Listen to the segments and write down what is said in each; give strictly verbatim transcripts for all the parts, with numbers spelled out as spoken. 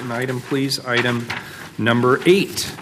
certain item, please. Item number eight.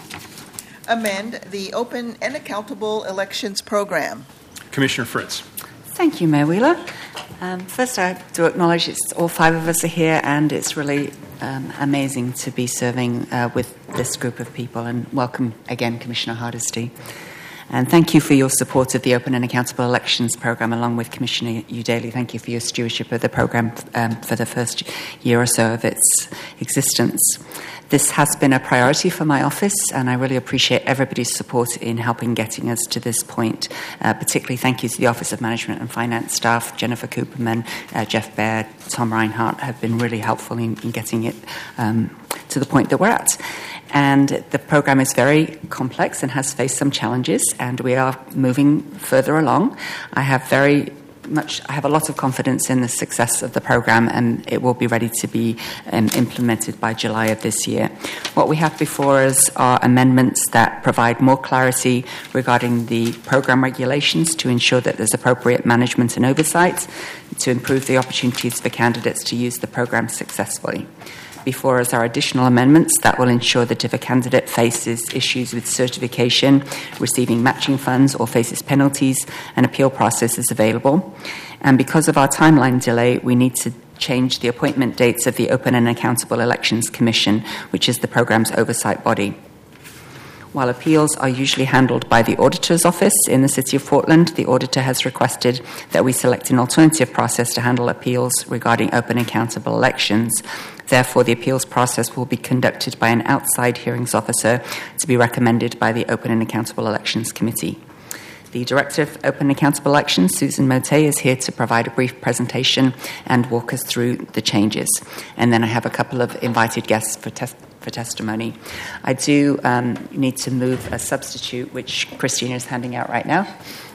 Amend the Open and Accountable Elections Program. Commissioner Fritz. Thank you, Mayor Wheeler. Um, first, I have to acknowledge it's all five of us are here, and it's really um, amazing to be serving uh, with this group of people. And welcome again, Commissioner Hardesty. And thank you for your support of the Open and Accountable Elections Programme, along with Commissioner Udaley. Thank you for your stewardship of the programme um, for the first year or so of its existence. This has been a priority for my office, and I really appreciate everybody's support in helping getting us to this point. Uh, particularly thank you to the Office of Management and Finance staff, Jennifer Cooperman, uh, Jeff Baird, Tom Reinhart, have been really helpful in, in getting it um, to the point that we're at. And the program is very complex and has faced some challenges, and we are moving further along. I have very much, I have a lot of confidence in the success of the program, and it will be ready to be um, implemented by July of this year. What we have before us are amendments that provide more clarity regarding the program regulations to ensure that there's appropriate management and oversight, to improve the opportunities for candidates to use the program successfully. Before us are additional amendments that will ensure that if a candidate faces issues with certification, receiving matching funds, or faces penalties, an appeal process is available. And because of our timeline delay, we need to change the appointment dates of the Open and Accountable Elections Commission, which is the program's oversight body. While appeals are usually handled by the Auditor's Office in the City of Portland, the Auditor has requested that we select an alternative process to handle appeals regarding open and accountable elections. Therefore, the appeals process will be conducted by an outside hearings officer to be recommended by the Open and Accountable Elections Committee. The Director of Open and Accountable Elections, Susan Mote, is here to provide a brief presentation and walk us through the changes. And then I have a couple of invited guests for tes- for testimony. I do um, need to move a substitute, which Christina is handing out right now.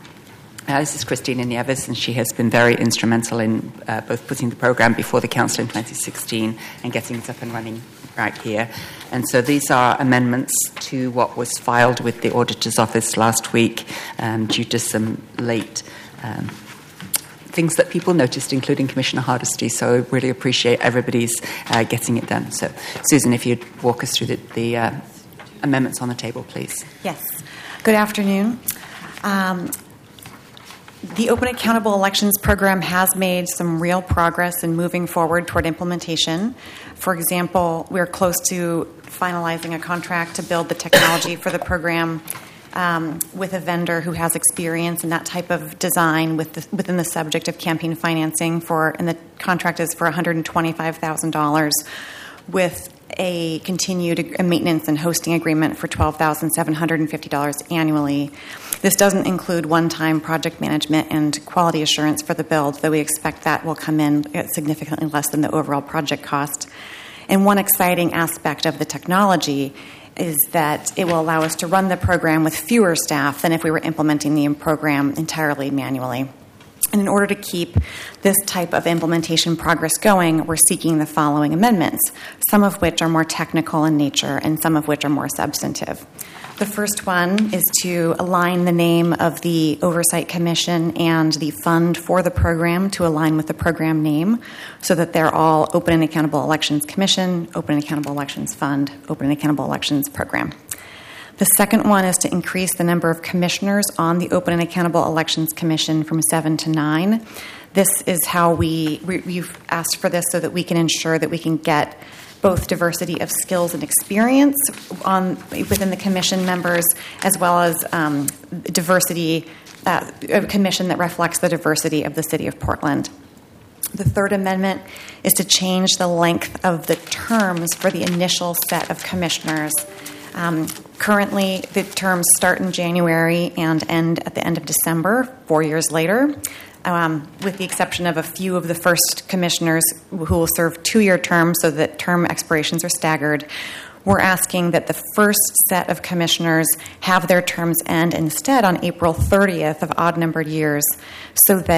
Uh, this is Christina Nieves, and she has been very instrumental in uh, both putting the program before the Council in twenty sixteen and getting it up and running right here. And so these are amendments to what was filed with the Auditor's Office last week um, due to some late um, things that people noticed, including Commissioner Hardesty. So I really appreciate everybody's uh, getting it done. So, Susan, if you'd walk us through the, the uh, amendments on the table, please. Yes. Good afternoon. Um, The Open Accountable Elections Program has made some real progress in moving forward toward implementation. For example, we're close to finalizing a contract to build the technology for the program um, with a vendor who has experience in that type of design with the, within the subject of campaign financing. For and the contract is for one hundred twenty-five thousand dollars with a continued maintenance and hosting agreement for twelve thousand seven hundred fifty dollars annually. This doesn't include one-time project management and quality assurance for the build, though we expect that will come in at significantly less than the overall project cost. And one exciting aspect of the technology is that it will allow us to run the program with fewer staff than if we were implementing the program entirely manually. And in order to keep this type of implementation progress going, we're seeking the following amendments, some of which are more technical in nature and some of which are more substantive. The first one is to align the name of the Oversight Commission and the fund for the program to align with the program name so that they're all Open and Accountable Elections Commission, Open and Accountable Elections Fund, Open and Accountable Elections Program. The second one is to increase the number of commissioners on the Open and Accountable Elections Commission from seven to nine. This is how we, we we've asked for this so that we can ensure that we can get both diversity of skills and experience on within the commission members, as well as um, diversity, uh, a commission that reflects the diversity of the City of Portland. The third amendment is to change the length of the terms for the initial set of commissioners. Um, currently, the terms start in January and end at the end of December, four years later, um, with the exception of a few of the first commissioners who will serve two-year terms so that term expirations are staggered. We're asking that the first set of commissioners have their terms end instead on April thirtieth of odd-numbered years so that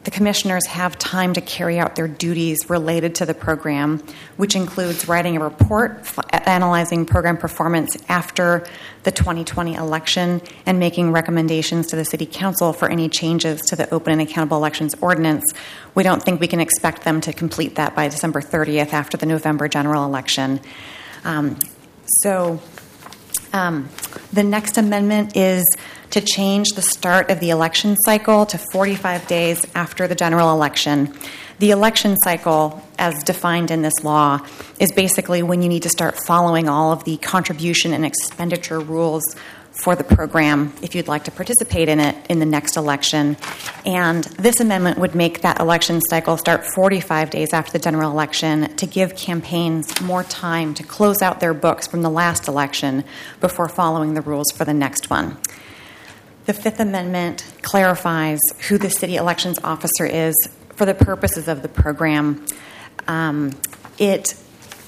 the commissioners have time to carry out their duties related to the program, which includes writing a report, f- analyzing program performance after the twenty twenty election, and making recommendations to the City Council for any changes to the Open and Accountable Elections Ordinance. We don't think we can expect them to complete that by December thirtieth after the November general election. Um, so um, the next amendment is to change the start of the election cycle to forty-five days after the general election. The election cycle, as defined in this law, is basically when you need to start following all of the contribution and expenditure rules for the program if you'd like to participate in it in the next election. And this amendment would make that election cycle start forty-five days after the general election to give campaigns more time to close out their books from the last election before following the rules for the next one. The Fifth Amendment clarifies who the city elections officer is for the purposes of the program. Um, it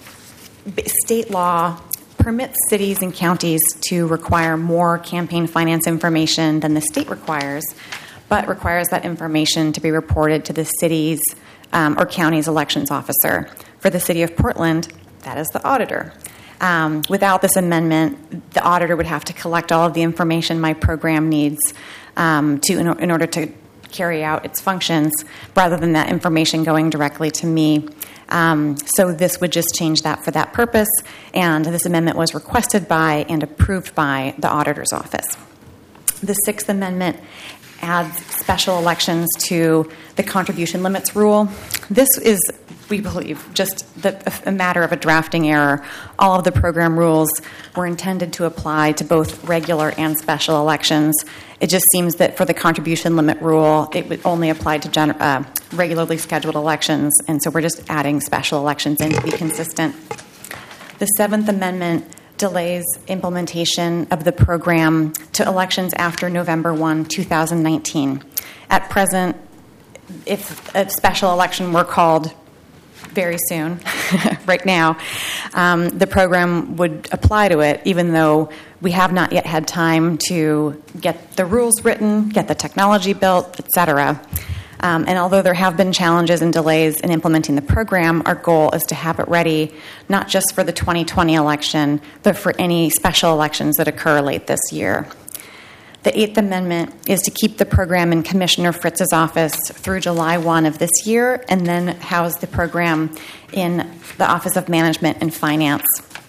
state law permits cities and counties to require more campaign finance information than the state requires, but requires that information to be reported to the city's um, or county's elections officer. For the city of Portland, that is the auditor. Um, without this amendment, the auditor would have to collect all of the information my program needs um, to in, in order to carry out its functions, rather than that information going directly to me. Um, so this would just change that for that purpose, and this amendment was requested by and approved by the auditor's office. The Sixth Amendment adds special elections to the contribution limits rule. This is, we believe, just the, a matter of a drafting error. All of the program rules were intended to apply to both regular and special elections. It just seems that for the contribution limit rule, it would only apply to gen- uh, regularly scheduled elections, and so we're just adding special elections in to be consistent. The Seventh Amendment delays implementation of the program to elections after November first, two thousand nineteen. At present, if a special election were called very soon, right now, um, the program would apply to it, even though we have not yet had time to get the rules written, get the technology built, et cetera. Um, and although there have been challenges and delays in implementing the program, our goal is to have it ready not just for the twenty twenty election, but for any special elections that occur late this year. The Eighth Amendment is to keep the program in Commissioner Fritz's office through July first of this year, and then house the program in the Office of Management and Finance.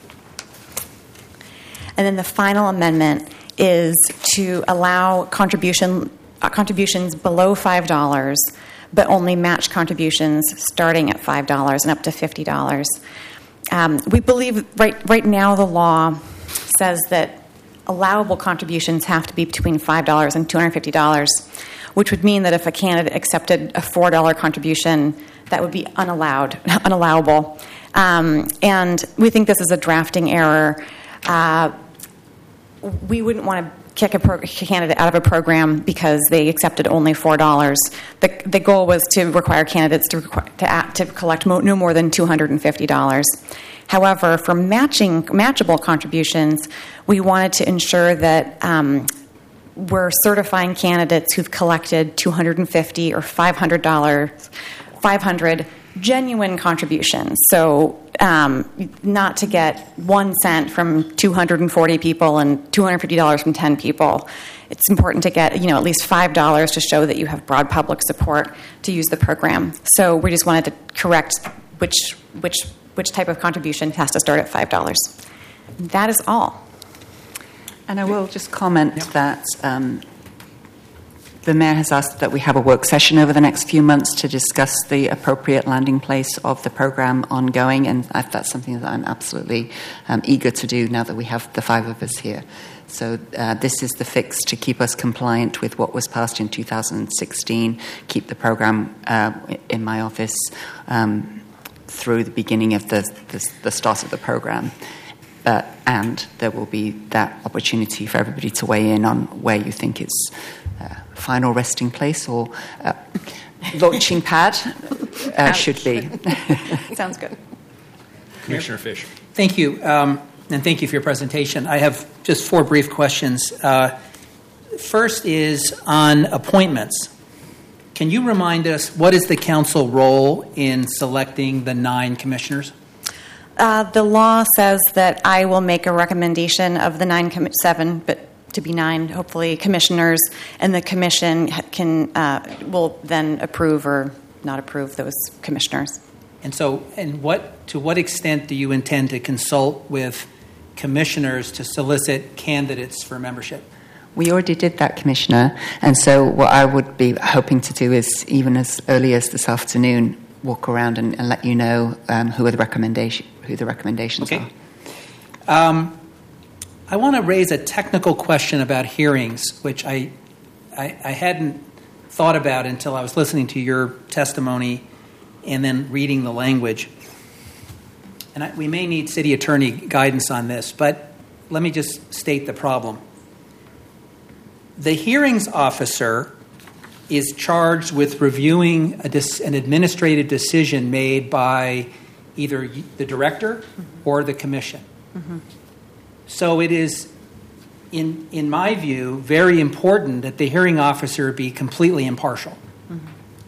And then the final amendment is to allow contribution uh, contributions below five dollars, but only match contributions starting at five dollars and up to fifty dollars. Um, we believe right right now the law says that allowable contributions have to be between five dollars and two hundred fifty dollars, which would mean that if a candidate accepted a four dollars contribution, that would be unallowed, unallowable. Um, and we think this is a drafting error. Uh, we wouldn't want to kick a, pro- kick a candidate out of a program because they accepted only four dollars. The, the goal was to require candidates to, require, to, act, to collect mo- no more than two hundred fifty dollars. However, for matching matchable contributions, we wanted to ensure that um, we're certifying candidates who've collected two hundred fifty dollars or five hundred dollars, five hundred genuine contributions. So um, not to get one cent from two hundred forty people and two hundred fifty dollars from ten people. It's important to get, you know, at least five dollars to show that you have broad public support to use the program. So we just wanted to correct which which which type of contribution has to start at five dollars. That is all. And I will just comment yep. that um, the Mayor has asked that we have a work session over the next few months to discuss the appropriate landing place of the program ongoing, and that's something that I'm absolutely um, eager to do now that we have the five of us here. So uh, this is the fix to keep us compliant with what was passed in two thousand sixteen, keep the program uh, in my office um, through the beginning of the, the, the start of the program. Uh, and there will be that opportunity for everybody to weigh in on where you think it's uh, final resting place or uh, launching pad uh, should be. Sounds good. Commissioner Fish. Thank you, um, and thank you for your presentation. I have just four brief questions. Uh, first is on appointments. can you remind us what is the council role in selecting the nine commissioners? Uh, the law says that I will make a recommendation of the nine, com- seven, but to be nine, hopefully, commissioners, and the commission can uh, will then approve or not approve those commissioners. And so, and what to what extent do you intend to consult with commissioners to solicit candidates for membership? We already did that, Commissioner, and so what I would be hoping to do is, even as early as this afternoon, walk around and, and let you know um, who are the recommendation, who the recommendations okay. are. Um, I want to raise a technical question about hearings, which I, I I hadn't thought about until I was listening to your testimony and then reading the language. And I, we may need city attorney guidance on this, but let me just state the problem. The hearings officer is charged with reviewing a dis- an administrative decision made by either the director mm-hmm. or the commission. Mm-hmm. So it is, in in my view, very important that the hearing officer be completely impartial. Mm-hmm.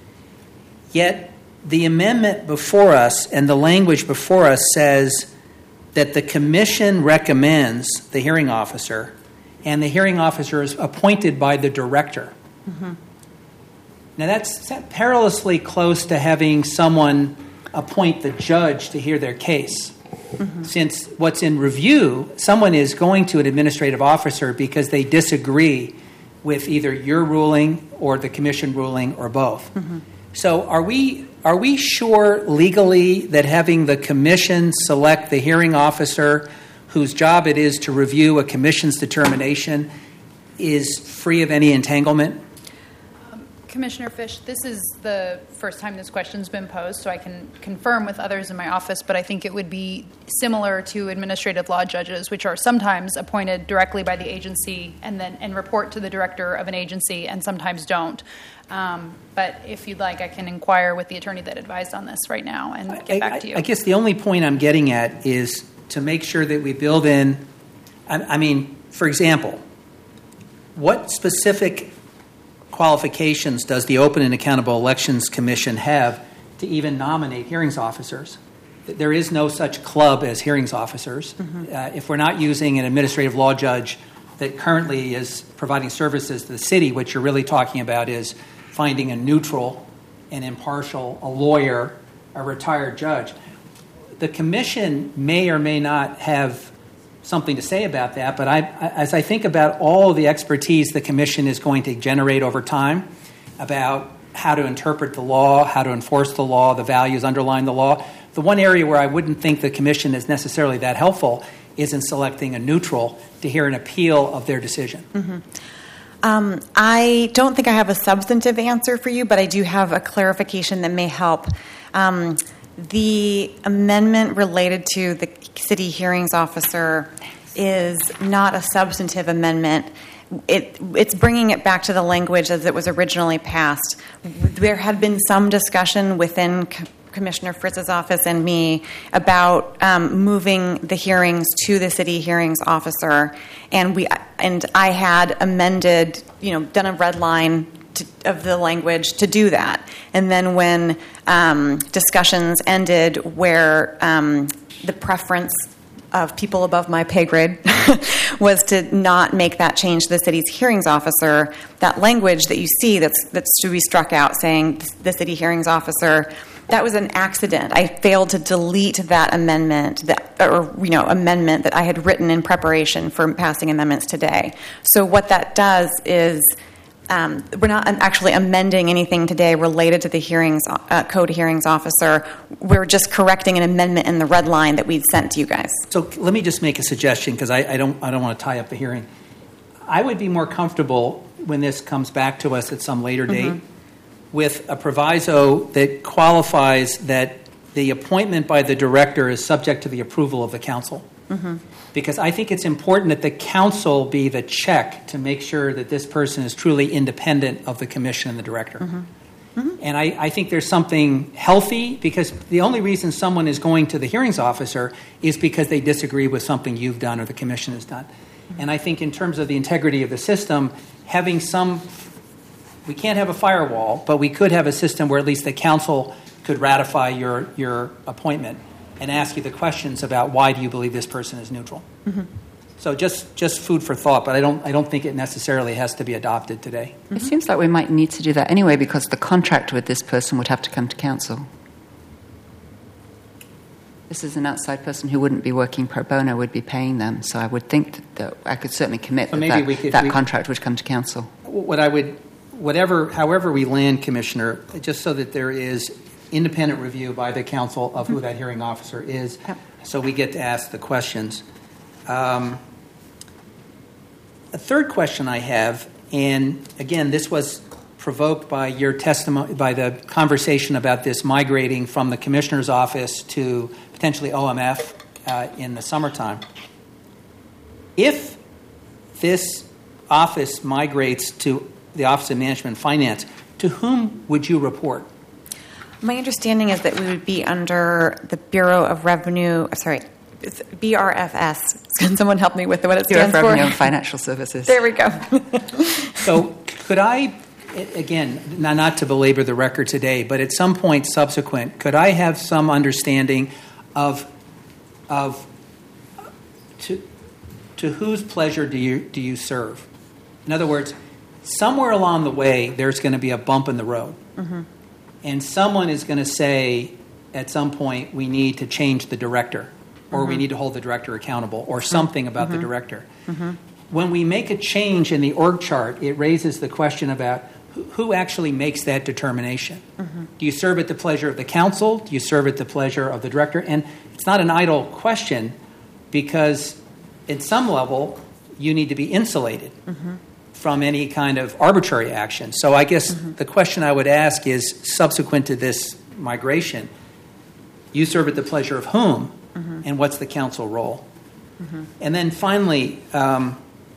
Yet the amendment before us and the language before us says that the commission recommends the hearing officer, and the hearing officer is appointed by the director. Mm-hmm. Now that's perilously close to having someone appoint the judge to hear their case. Mm-hmm. Since what's in review, someone is going to an administrative officer because they disagree with either your ruling or the commission ruling or both. Mm-hmm. So are we are we sure legally that having the commission select the hearing officer whose job it is to review a commission's determination is free of any entanglement? Commissioner Fish, this is the first time this question's been posed, so I can confirm with others in my office, but I think it would be similar to administrative law judges, which are sometimes appointed directly by the agency and then and report to the director of an agency and sometimes don't. Um, but if you'd like, I can inquire with the attorney that advised on this right now and get I, back to you. I, I guess the only point I'm getting at is to make sure that we build in, I, I mean, for example, what specific qualifications does the Open and Accountable Elections Commission have to even nominate hearings officers? There is no such club as hearings officers. Mm-hmm. Uh, if we're not using an administrative law judge that currently is providing services to the city, what you're really talking about is finding a neutral and impartial, a lawyer, a retired judge. The commission may or may not have something to say about that, but I, as I think about all of the expertise the commission is going to generate over time about how to interpret the law, how to enforce the law, the values underlying the law, the one area where I wouldn't think the commission is necessarily that helpful is in selecting a neutral to hear an appeal of their decision. Mm-hmm. Um, I don't think I have a substantive answer for you, but I do have a clarification that may help. Um, The amendment related to the city hearings officer is not a substantive amendment. It, it's bringing it back to the language as it was originally passed. There had been some discussion within C- Commissioner Fritz's office and me about um, moving the hearings to the city hearings officer, and we and I had amended, you know, done a red line To, of the language to do that. And then when um, discussions ended where um, the preference of people above my pay grade was to not make that change to the city's hearings officer, that language that you see that's, that's to be struck out saying the city hearings officer, that was an accident. I failed to delete that amendment, that, or you know, amendment that I had written in preparation for passing amendments today. So what that does is Um, we're not actually amending anything today related to the hearings uh, code hearings officer. We're just correcting an amendment in the red line that we'd sent to you guys. So let me just make a suggestion because I, I don't I don't want to tie up the hearing. I would be more comfortable when this comes back to us at some later date mm-hmm. with a proviso that qualifies that the appointment by the director is subject to the approval of the council. Mm-hmm. Because I think it's important that the council be the check to make sure that this person is truly independent of the commission and the director. Mm-hmm. Mm-hmm. And I, I think there's something healthy because the only reason someone is going to the hearings officer is because they disagree with something you've done or the commission has done. Mm-hmm. And I think in terms of the integrity of the system, having some we can't have a firewall, but we could have a system where at least the council could ratify your, your appointment and ask you the questions about why do you believe this person is neutral. Mm-hmm. So just, just food for thought, but I don't, I don't think it necessarily has to be adopted today. Mm-hmm. It seems like we might need to do that anyway because the contract with this person would have to come to council. This is an outside person who wouldn't be working pro bono, would be paying them. So I would think that, that I could certainly commit so that maybe that, we could, that we, contract would come to council. What I would, whatever, however we land, Commissioner, just so that there is independent review by the council of who that hearing officer is, Yep. so we get to ask the questions. Um, a third question I have, and again, this was provoked by your testimony, by the conversation about this migrating from the commissioner's office to potentially O M F uh, in the summertime. If this office migrates to the Office of Management and Finance, to whom would you report? My understanding is that we would be under the Bureau of Revenue, sorry, it's B R F S. Can someone help me with what it Bureau stands of for? Revenue and Financial Services. There we go. So could I, again, not, not to belabor the record today, but at some point subsequent, could I have some understanding of, of to, to whose pleasure do you, do you serve? In other words, somewhere along the way, there's going to be a bump in the road. Mm-hmm. And someone is going to say, at some point, we need to change the director, or mm-hmm. we need to hold the director accountable, or something about mm-hmm. the director. Mm-hmm. When we make a change in the org chart, it raises the question about who, who actually makes that determination. Mm-hmm. Do you serve at the pleasure of the council? Do you serve at the pleasure of the director? And it's not an idle question, because at some level, you need to be insulated. Mm-hmm. from any kind of arbitrary action. So I guess mm-hmm. the question I would ask is, subsequent to this migration, you serve at the pleasure of whom, mm-hmm. and what's the council role? Mm-hmm. And then finally, um,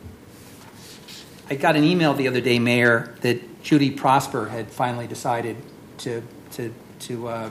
I got an email the other day, Mayor, that Judy Prosper had finally decided to to to uh,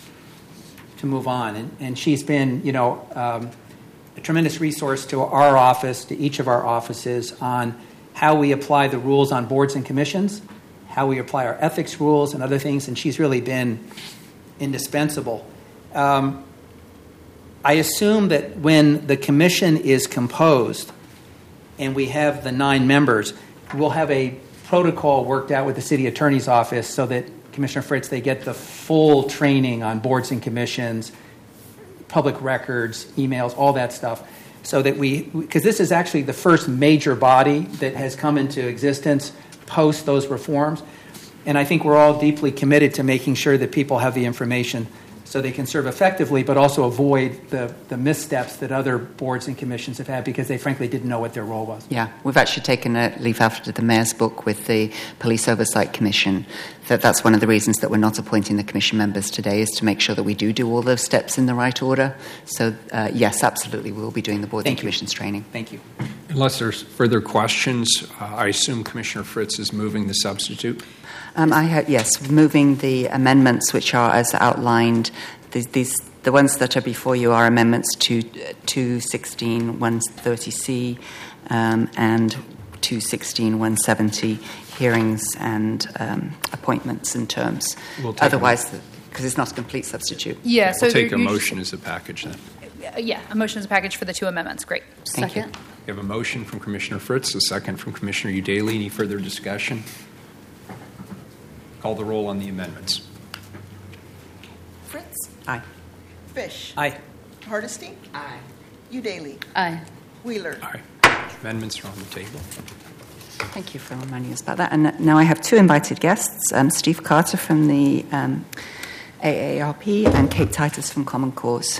to move on, and, and she's been, you know, um, a tremendous resource to our office, to each of our offices, on how we apply the rules on boards and commissions, how we apply our ethics rules and other things, and she's really been indispensable. Um, I assume that when the commission is composed and we have the nine members, we'll have a protocol worked out with the city attorney's office so that, Commissioner Fritz, they get the full training on boards and commissions, public records, emails, all that stuff. So that we, because this is actually the first major body that has come into existence post those reforms. And I think we're all deeply committed to making sure that people have the information so they can serve effectively, but also avoid the, the missteps that other boards and commissions have had because they frankly didn't know what their role was. Yeah, we've actually taken a leaf out of the Mayor's book with the Police Oversight Commission. That that's one of the reasons that we're not appointing the commission members today, is to make sure that we do do all those steps in the right order. So, uh, yes, absolutely, we'll be doing the board and commissions training. Thank you. Unless there's further questions, uh, I assume Commissioner Fritz is moving the substitute. Um, I ha- yes, moving the amendments which are as outlined. These, these the ones that are before you are amendments to two sixteen one thirty C um, and two sixteen one seventy hearings and um, appointments and terms. We'll Otherwise, because it's not a complete substitute. Yeah, so we'll take a you motion as a package then. Uh, yeah, a motion as a package for the two amendments. Great. Thank Second. you. We have a motion from Commissioner Fritz, a second from Commissioner Udaley. Any further discussion? Call the roll on the amendments. Fritz? Aye. Fish? Aye. Hardesty? Aye. Udaley? Aye. Wheeler? Aye. Amendments are on the table. Thank you for reminding us about that. And now I have two invited guests, um, Steve Carter from the um, A A R P and Kate Titus from Common Cause.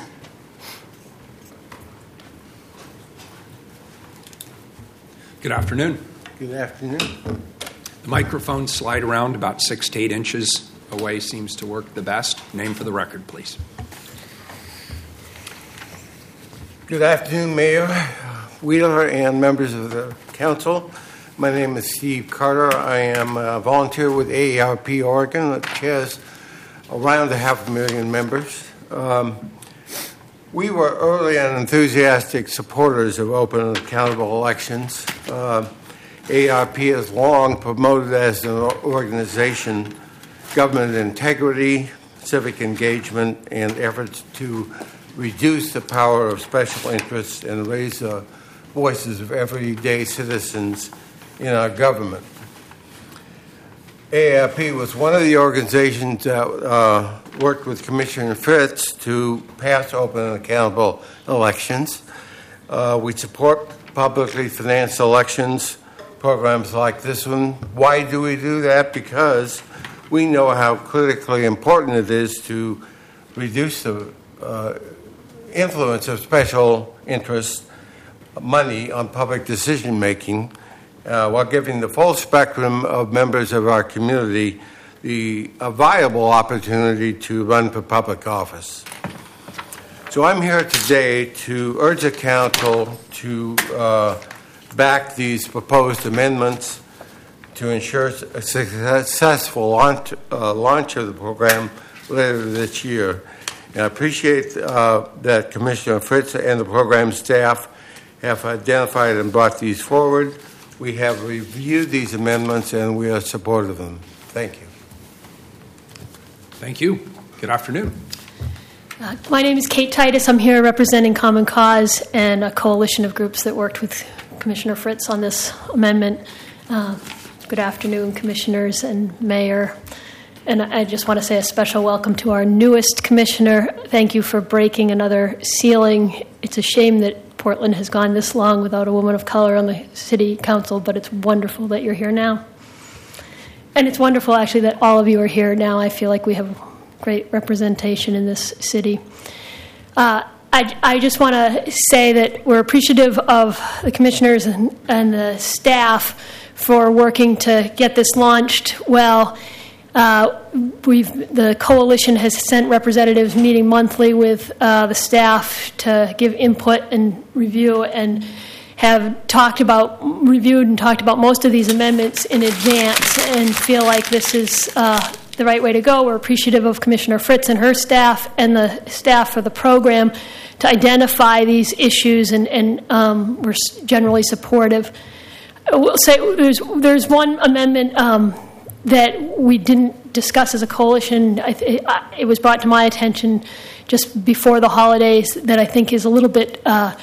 Good afternoon. Good afternoon. The microphone slide around about six to eight inches away seems to work the best. Name for the record, please. Good afternoon, Mayor Wheeler and members of the council. My name is Steve Carter. I am a volunteer with A A R P Oregon, which has around a half a million members. Um, we were early and enthusiastic supporters of open and accountable elections. Uh, A A R P has long promoted as an organization government integrity, civic engagement, and efforts to reduce the power of special interests and raise the voices of everyday citizens in our government. A A R P was one of the organizations that uh, worked with Commissioner Fritz to pass open and accountable elections. Uh, we support publicly financed elections, programs like this one. Why do we do that? Because we know how critically important it is to reduce the uh, influence of special interest money on public decision making uh, while giving the full spectrum of members of our community the a viable opportunity to run for public office. So I'm here today to urge the council to uh, back these proposed amendments to ensure a successful launch, uh, launch of the program later this year. And I appreciate uh, that Commissioner Fritz and the program staff have identified and brought these forward. We have reviewed these amendments and we are supportive of them. Thank you. Thank you. Good afternoon. Uh, my name is Kate Titus. I'm here representing Common Cause and a coalition of groups that worked with Commissioner Fritz on this amendment. Uh, good afternoon, Commissioners and Mayor. And I just want to say a special welcome to our newest commissioner. Thank you for breaking another ceiling. It's a shame that Portland has gone this long without a woman of color on the city council, but it's wonderful that you're here now. And it's wonderful, actually, that all of you are here now. I feel like we have great representation in this city. Uh, I, I just want to say that we're appreciative of the commissioners and, and the staff for working to get this launched well. Uh, we've the coalition has sent representatives meeting monthly with uh, the staff to give input and review, and have talked about, reviewed and talked about most of these amendments in advance, and feel like this is uh, the right way to go. We're appreciative of Commissioner Fritz and her staff and the staff for the program to identify these issues, and, and um, we're generally supportive. I will say there's there's one amendment um, that we didn't discuss as a coalition. I th- it was brought to my attention just before the holidays that I think is a little bit. Uh,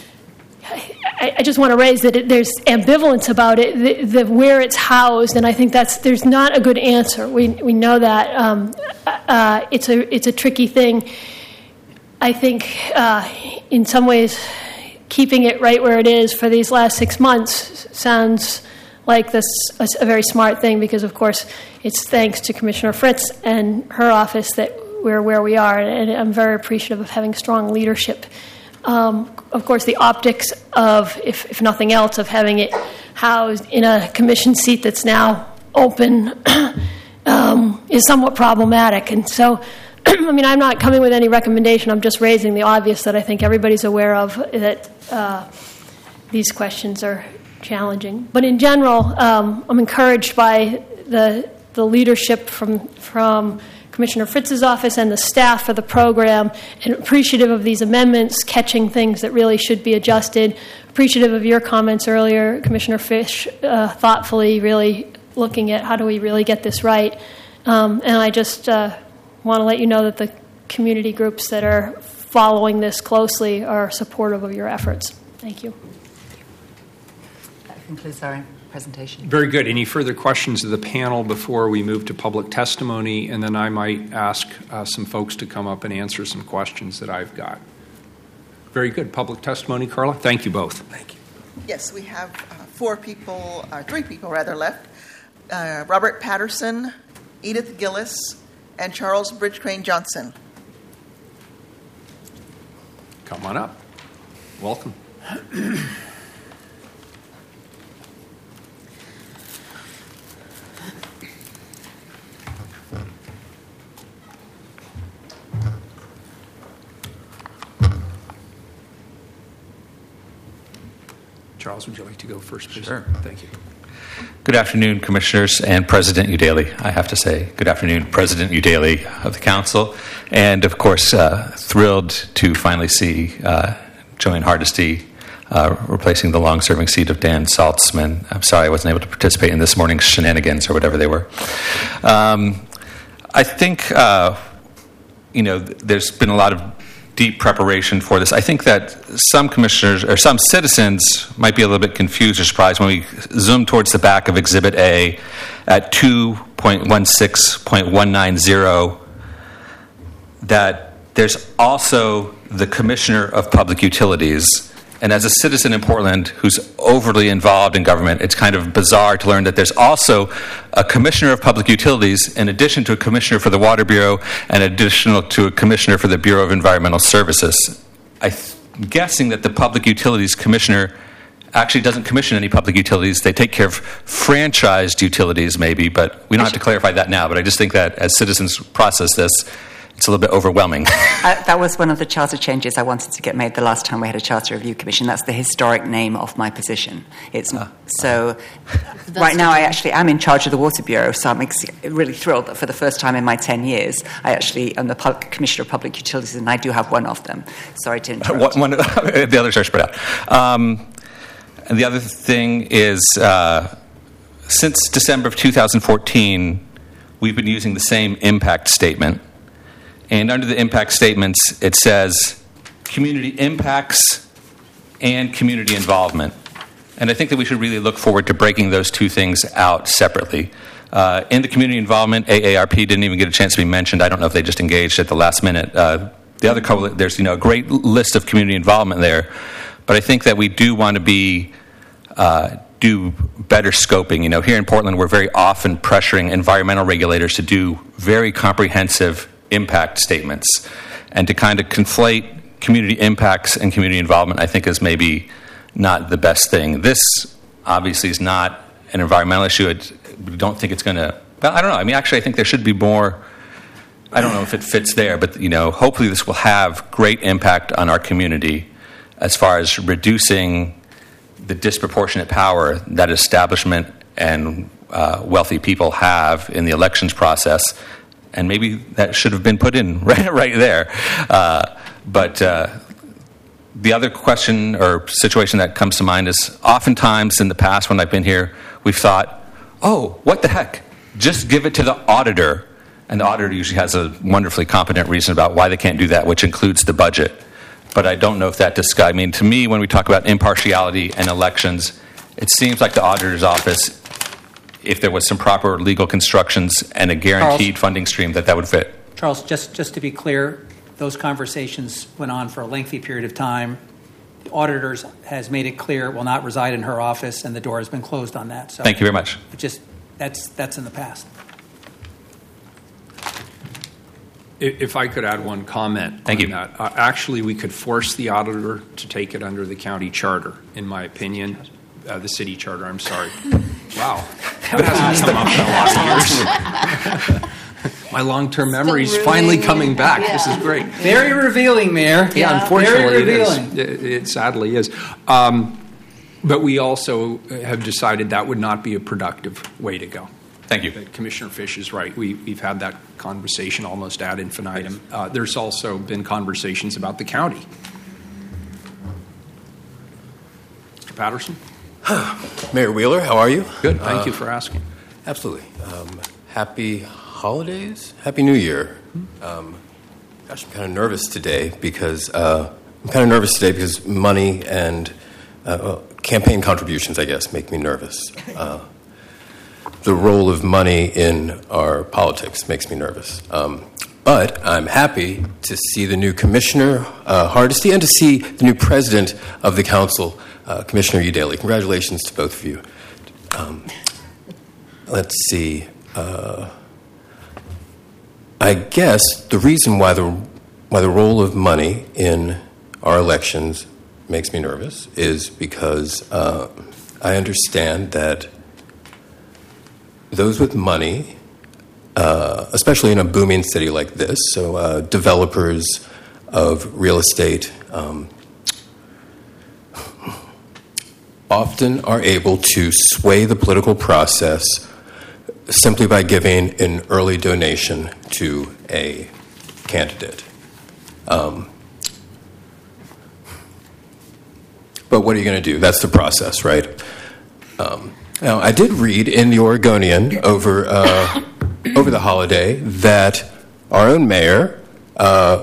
I, I just want to raise that it, there's ambivalence about it, the, the, where it's housed, and I think that's there's not a good answer. We we know that um, uh, it's a it's a tricky thing. I think uh, in some ways, keeping it right where it is for these last six months sounds like this a, a very smart thing, because of course it's thanks to Commissioner Fritz and her office that we're where we are, and I'm very appreciative of having strong leadership. Um, of course, the optics of, if, if nothing else, of having it housed in a commission seat that's now open um, is somewhat problematic. And so, I mean, I'm not coming with any recommendation. I'm just raising the obvious that I think everybody's aware of, that uh, these questions are challenging. But in general, um, I'm encouraged by the the leadership from from Commissioner Fritz's office and the staff for the program, and appreciative of these amendments, catching things that really should be adjusted. Appreciative of your comments earlier, Commissioner Fish, uh, thoughtfully really looking at how do we really get this right. Um, and I just uh, want to let you know that the community groups that are following this closely are supportive of your efforts. Thank you. That concludes our presentation. Very good. Any further questions of the panel before we move to public testimony? And then I might ask uh, some folks to come up and answer some questions that I've got. Very good. Public testimony, Carla. Thank you both. Thank you. Yes, we have uh, four people, uh, three people rather, left. Uh, Robert Patterson, Edith Gillis, and Charles Bridgecrane Johnson. Come on up. Welcome. Charles, would you like to go first, please? Sure. Thank you. Good afternoon, Commissioners and President Udaley. I have to say, good afternoon, President Udaley of the Council. And, of course, uh, thrilled to finally see uh, Joanne Hardesty uh, replacing the long-serving seat of Dan Saltzman. I'm sorry I wasn't able to participate in this morning's shenanigans or whatever they were. Um, I think, uh, you know, there's been a lot of deep preparation for this. I think that some commissioners or some citizens might be a little bit confused or surprised when we zoom towards the back of Exhibit A at two point one six point one nine zero, that there's also the Commissioner of Public Utilities. And as a citizen in Portland who's overly involved in government, it's kind of bizarre to learn that there's also a Commissioner of Public Utilities in addition to a Commissioner for the Water Bureau and additional to a Commissioner for the Bureau of Environmental Services. I'm guessing that the Public Utilities Commissioner actually doesn't commission any public utilities. They take care of franchised utilities maybe, but we don't have to clarify that now. But I just think that as citizens process this, it's a little bit overwhelming. uh, that was one of the charter changes I wanted to get made the last time we had a Charter Review Commission. That's the historic name of my position. It's uh, so. Uh, right now, I actually am in charge of the Water Bureau, so I'm ex- really thrilled that for the first time in my ten years, I actually am the Pub- Commissioner of Public Utilities, and I do have one of them. Sorry to interrupt. one, one, the others are spread out. Um, and the other thing is, uh, since December of two thousand fourteen, we've been using the same impact statement. And under the impact statements, it says community impacts and community involvement. And I think that we should really look forward to breaking those two things out separately. Uh, in the community involvement, A A R P didn't even get a chance to be mentioned. I don't know if they just engaged at the last minute. Uh, the other couple, there's you know a great list of community involvement there. But I think that we do want to be uh, do better scoping. You know, here in Portland, we're very often pressuring environmental regulators to do very comprehensive impact statements, and to kind of conflate community impacts and community involvement, I think, is maybe not the best thing. This obviously is not an environmental issue. It, we don't think it's going to. Well, I don't know. I mean, actually, I think there should be more. I don't know if it fits there, but you know, hopefully, this will have great impact on our community as far as reducing the disproportionate power that establishment and uh, wealthy people have in the elections process. And maybe that should have been put in right, right there. Uh, but uh, the other question or situation that comes to mind is oftentimes in the past when I've been here, we've thought, oh, what the heck? Just give it to the auditor. And the auditor usually has a wonderfully competent reason about why they can't do that, which includes the budget. But I don't know if that disguise. I mean, to me, when we talk about impartiality and elections, it seems like the auditor's office, if there was some proper legal constructions and a guaranteed Charles, funding stream, that that would fit. Charles, just, just to be clear, those conversations went on for a lengthy period of time. The auditor has made it clear it will not reside in her office, and the door has been closed on that. So thank you very much. It just that's that's in the past. If I could add one comment Thank on you. that. Uh, actually, we could force the auditor to take it under the county charter, in my opinion. Uh, the city charter, I'm sorry. Wow. That hasn't come up in a lot of years. My long-term memory is finally coming back. Yeah. This is great. Very revealing, Mayor. Yeah, Yeah. unfortunately, Very it is. revealing. It, it sadly is. Um, but we also have decided that would not be a productive way to go. Thank you. Commissioner Fish is right. We, we've had that conversation almost ad infinitum. Uh, there's also been conversations about the county. Mister Patterson? Mayor Wheeler, how are you? Good. Thank uh, you for asking. Absolutely. Um, happy holidays. Happy New Year. Um, gosh, I'm kind of nervous today because uh, I'm kind of nervous today because money and uh, well, campaign contributions, I guess, make me nervous. Uh, the role of money in our politics makes me nervous. Um, but I'm happy to see the new commissioner, uh, Hardesty, and to see the new president of the council, uh, Commissioner Udaley. Congratulations to both of you. Um, let's see. Uh, I guess the reason why the why the role of money in our elections makes me nervous is because uh, I understand that those with money, uh, especially in a booming city like this, so uh, developers of real estate um, often are able to sway the political process simply by giving an early donation to a candidate. Um, but what are you going to do? That's the process, right? Um, now, I did read in the Oregonian over uh, over the holiday that our own mayor uh,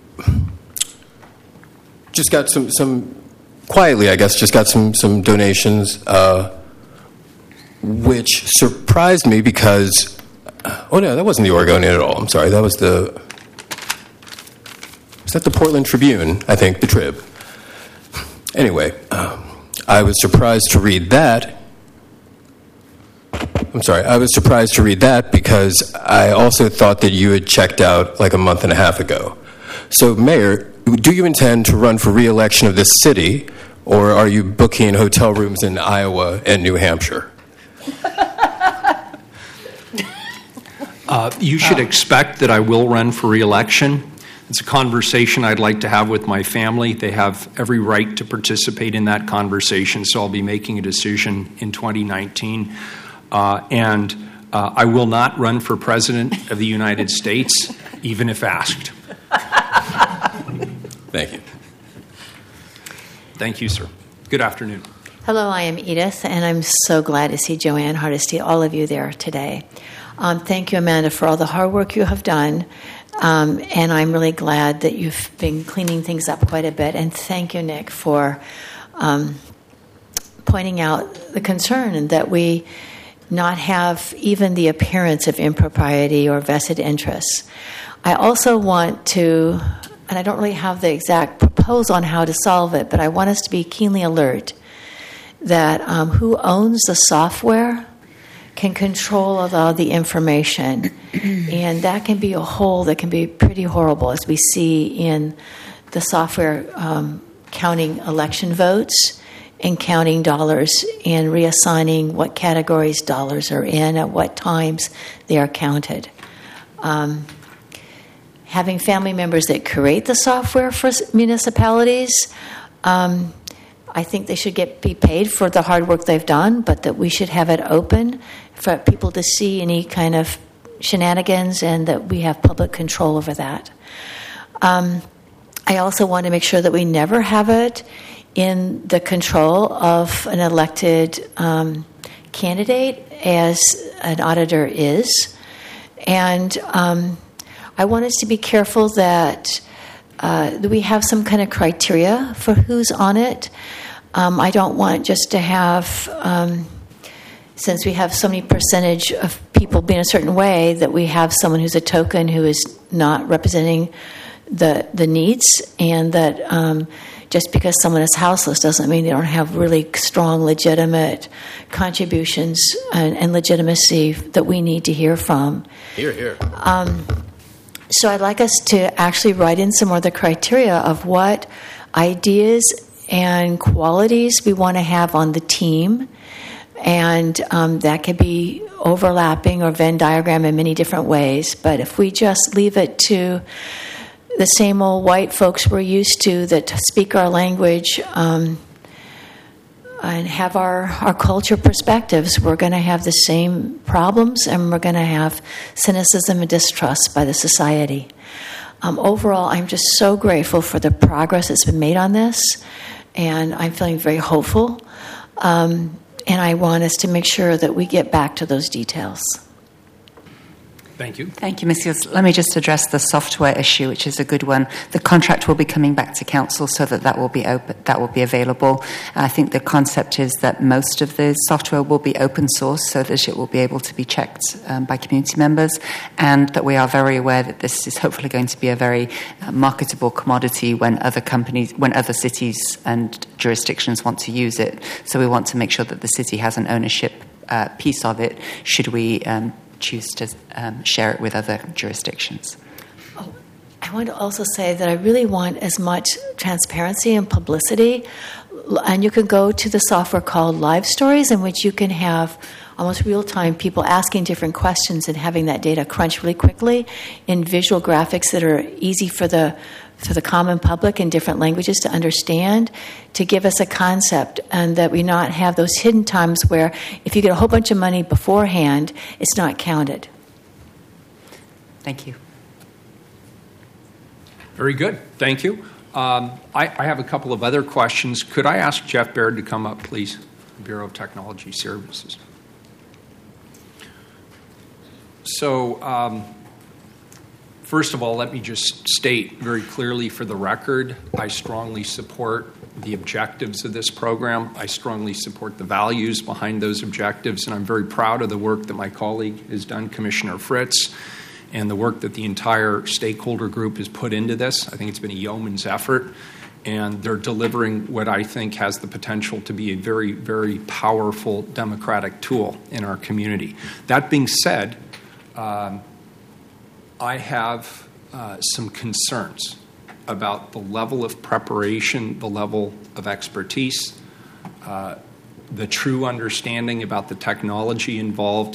just got some, some quietly, I guess, just got some some donations, uh, which surprised me because, oh no, that wasn't the Oregonian at all. I'm sorry, that was the, was that the Portland Tribune? I think, the Trib. Anyway, um, I was surprised to read that. I'm sorry, I was surprised to read that because I also thought that you had checked out like a month and a half ago. So, Mayor, do you intend to run for re-election of this city, or are you booking hotel rooms in Iowa and New Hampshire? Uh, you should expect that I will run for re-election. It's a conversation I'd like to have with my family. They have every right to participate in that conversation, so I'll be making a decision in twenty nineteen. Uh, and uh, I will not run for President of the United States, even if asked. Thank you. Thank you, sir. Good afternoon. Hello, I am Edith, and I'm so glad to see Joanne Hardesty, all of you there today. Um, thank you, Amanda, for all the hard work you have done. Um, and I'm really glad that you've been cleaning things up quite a bit. And thank you, Nick, for um, pointing out the concern that we not have even the appearance of impropriety or vested interests. I also want to, and I don't really have the exact proposal on how to solve it, but I want us to be keenly alert that um, who owns the software can control all the information. And that can be a hole that can be pretty horrible, as we see in the software um, counting election votes and counting dollars and reassigning what categories dollars are in at what times they are counted. Um, having family members that create the software for municipalities, um, I think they should get be paid for the hard work they've done, but that we should have it open for people to see any kind of shenanigans and that we have public control over that. Um, I also want to make sure that we never have it in the control of an elected um, candidate, as an auditor is. And um, I want us to be careful that, uh, that we have some kind of criteria for who's on it. Um, I don't want just to have, um, since we have so many percentage of people being a certain way, that we have someone who's a token who is not representing the the needs, and that um, just because someone is houseless doesn't mean they don't have really strong, legitimate contributions and, and legitimacy that we need to hear from. Hear, hear. Um, so I'd like us to actually write in some more of the criteria of what ideas and qualities we want to have on the team. And um, that could be overlapping or Venn diagram in many different ways. But if we just leave it to the same old white folks we're used to that speak our language um, and have our, our culture perspectives, we're going to have the same problems, and we're going to have cynicism and distrust by the society. Um, overall, I'm just so grateful for the progress that's been made on this, and I'm feeling very hopeful. Um, and I want us to make sure that we get back to those details. Thank you. Thank you, Miz Hills. Let me just address the software issue, which is a good one. The contract will be coming back to council so that that will be open, that will be available. I think the concept is that most of the software will be open source, so that it will be able to be checked um, by community members, and that we are very aware that this is hopefully going to be a very uh, marketable commodity when other companies, when other cities and jurisdictions want to use it. So we want to make sure that the city has an ownership uh, piece of it, should we um, choose to um, share it with other jurisdictions. Oh, I want to also say that I really want as much transparency and publicity. And you can go to the software called Live Stories, in which you can have almost real-time people asking different questions and having that data crunch really quickly in visual graphics that are easy for the for the common public in different languages to understand, to give us a concept, and that we not have those hidden times where if you get a whole bunch of money beforehand, it's not counted. Thank you. Very good. Thank you. Um, I, I have a couple of other questions. Could I ask Jeff Baird to come up, please? Bureau of Technology Services. So, um, first of all, let me just state very clearly for the record, I strongly support the objectives of this program. I strongly support the values behind those objectives, and I'm very proud of the work that my colleague has done, Commissioner Fritz, and the work that the entire stakeholder group has put into this. I think it's been a yeoman's effort, and they're delivering what I think has the potential to be a very, very powerful democratic tool in our community. That being said, um, I have uh, some concerns about the level of preparation, the level of expertise, uh, the true understanding about the technology involved,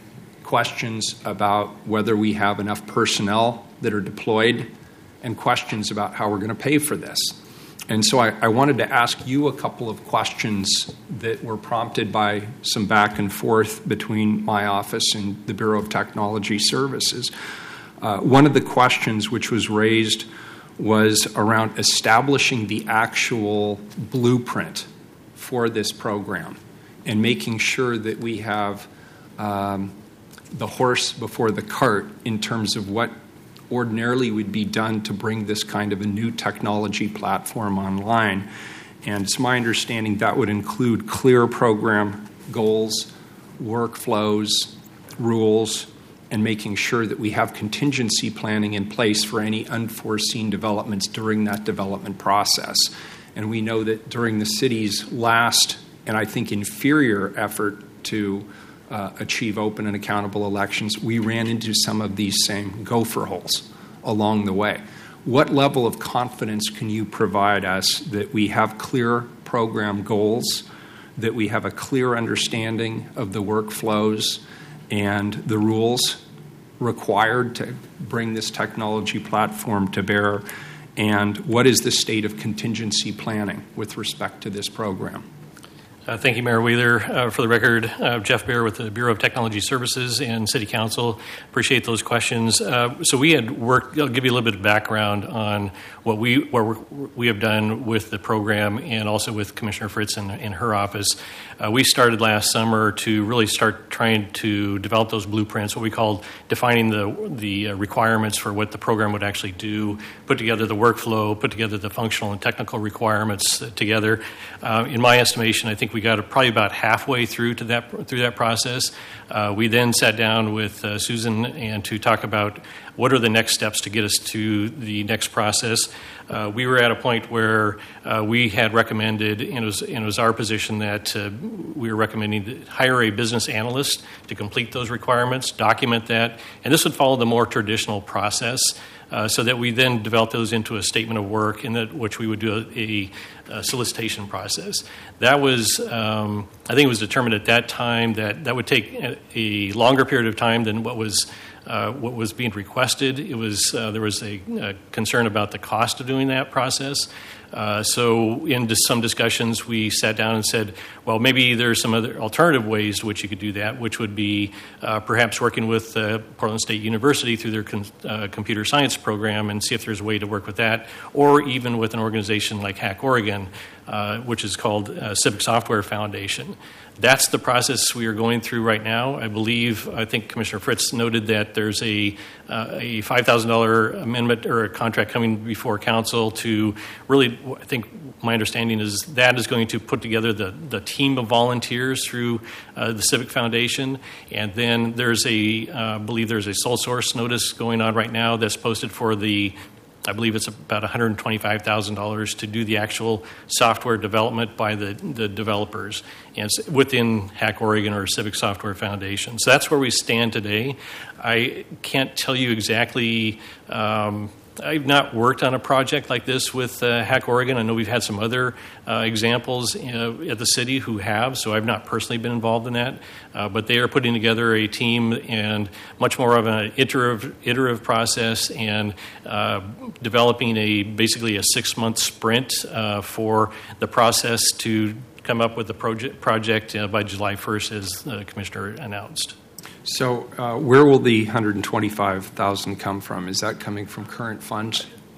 questions about whether we have enough personnel that are deployed, and questions about how we're going to pay for this. And so I, I wanted to ask you a couple of questions that were prompted by some back and forth between my office and the Bureau of Technology Services. Uh, one of the questions which was raised was around establishing the actual blueprint for this program and making sure that we have um, the horse before the cart in terms of what ordinarily would be done to bring this kind of a new technology platform online. And it's my understanding that would include clear program goals, workflows, rules, and making sure that we have contingency planning in place for any unforeseen developments during that development process. And we know that during the city's last, and I think inferior effort to uh, achieve open and accountable elections, we ran into some of these same gopher holes along the way. What level of confidence can you provide us that we have clear program goals, that we have a clear understanding of the workflows and the rules required to bring this technology platform to bear, and what is the state of contingency planning with respect to this program? Uh, thank you, Mayor Wheeler. Uh, for the record, uh, Jeff Baer with the Bureau of Technology Services and City Council. Appreciate those questions. Uh, so we had worked, I'll give you a little bit of background on what we what we have done with the program and also with Commissioner Fritz in, in her office. Uh, we started last summer to really start trying to develop those blueprints, what we called defining the, the requirements for what the program would actually do, put together the workflow, put together the functional and technical requirements together. Uh, in my estimation, I think we got probably about halfway through to that through that process. Uh, we then sat down with uh, Susan and to talk about what are the next steps to get us to the next process. Uh, we were at a point where uh, we had recommended, and it was, and it was our position that uh, we were recommending to hire a business analyst to complete those requirements, document that, and this would follow the more traditional process. Uh, so that we then develop those into a statement of work, in that which we would do a, a solicitation process. That was, um, I think, it was determined at that time that that would take a, a longer period of time than what was uh, what was being requested. It was uh, there was a, a concern about the cost of doing that process. Uh, so in some discussions, we sat down and said, well, maybe there's some other alternative ways to which you could do that, which would be uh, perhaps working with uh, Portland State University through their con- uh, computer science program and see if there's a way to work with that, or even with an organization like Hack Oregon, uh, which is called uh, Civic Software Foundation. That's the process we are going through right now. I believe, I think Commissioner Fritz noted that there's a uh, a five thousand dollars amendment or a contract coming before council to really, I think my understanding is that is going to put together the, the team of volunteers through uh, the Civic Foundation. And then there's a, uh, I believe there's a sole source notice going on right now that's posted for the, I believe it's about one hundred twenty-five thousand dollars to do the actual software development by the, the developers, and it's within Hack Oregon or Civic Software Foundation. So that's where we stand today. I can't tell you exactly. Um, I've not worked on a project like this with uh, Hack Oregon. I know we've had some other uh, examples uh, at the city who have, so I've not personally been involved in that. Uh, but they are putting together a team and much more of an iterative, iterative process and uh, developing a basically a six-month sprint uh, for the process to come up with the project, project uh, by July first, as the Commissioner announced. So uh, where will the one hundred twenty-five thousand dollars come from? Is that coming from current funds?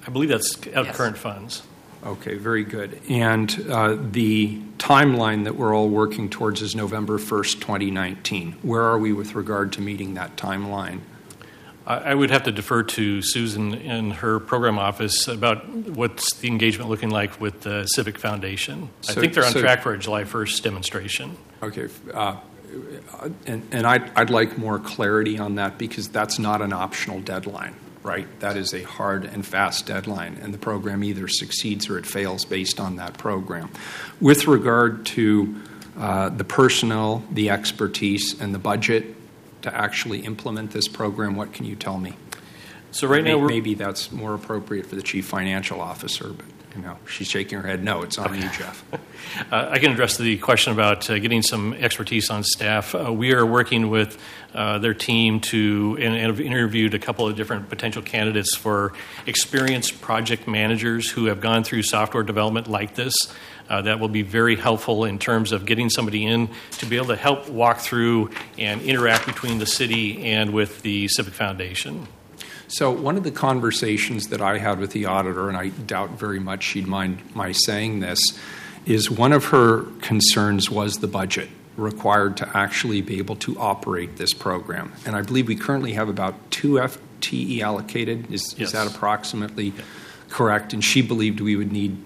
believe that's out of Yes. current funds. Okay, very good. And uh, the timeline that we're all working towards is November first, twenty nineteen. Where are we with regard to meeting that timeline? I I would have to defer to Susan and her program office about what's the engagement looking like with the Civic Foundation. I So- think they're on so- track for a July first demonstration. Okay, uh, and, and I'd, I'd like more clarity on that because that's not an optional deadline, right? That is a hard and fast deadline, and the program either succeeds or it fails based on that program. With regard to uh, the personnel, the expertise, and the budget to actually implement this program, what can you tell me? So right now, we're, maybe that's more appropriate for the chief financial officer, but you know, she's shaking her head. No, it's on you, Jeff. Uh, I can address the question about uh, getting some expertise on staff. Uh, we are working with uh, their team to, and, and have interviewed a couple of different potential candidates for experienced project managers who have gone through software development like this. Uh, that will be very helpful in terms of getting somebody in to be able to help walk through and interact between the city and with the Civic Foundation. So one of the conversations that I had with the auditor, and I doubt very much she'd mind my saying this, is one of her concerns was the budget required to actually be able to operate this program. And I believe we currently have about two F T E allocated. Is, Yes. is that approximately Yeah. correct? And she believed we would need